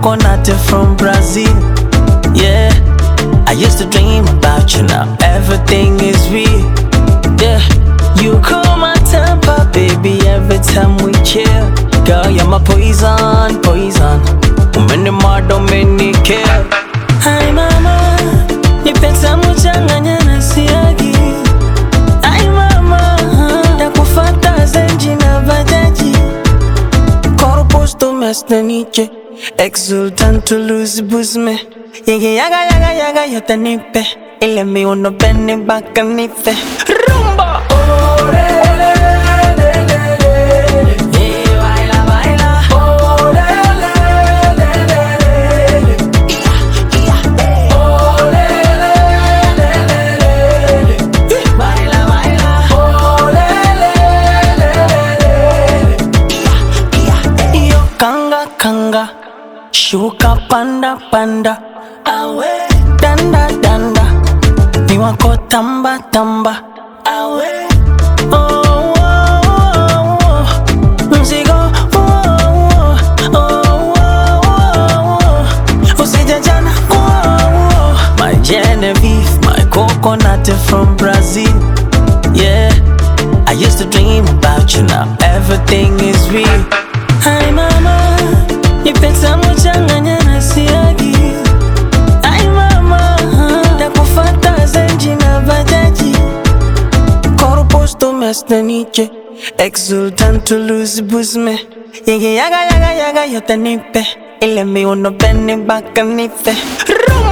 coconut from Brazil. Yeah, I used to dream about you, now everything is real. Yeah, you cool my temper, baby, every time we chill. Girl, you're my poison, poison. Umeni mad, umeni kill. Hi mama, nipesa mchanganya na siagi. Hi mama, nakufata zenji na bajaji. Corpus to mesne niche, exultant to lose busme. Yagi yaga yaga yaga yote nipe, ile mi uno beni baka nipe. Rumba! Kanga, shuka panda panda, awe danda danda, ni wako tamba tamba, awe oh oh oh oh, mzigo oh oh oh oh oh, usijajana oh oh, my Genevieve, my coconut from Brazil. Yeah, I used to dream about you, now everything is real. Hi mama, nipesa mchanganya na siagi. Hi mama, nakufata zenji na bajaji. Corpus to mesne niche, exultant to lose busme. Yagi yaga yaga yaga yote nipe, ile mi uno beni baka nipe. Rumba!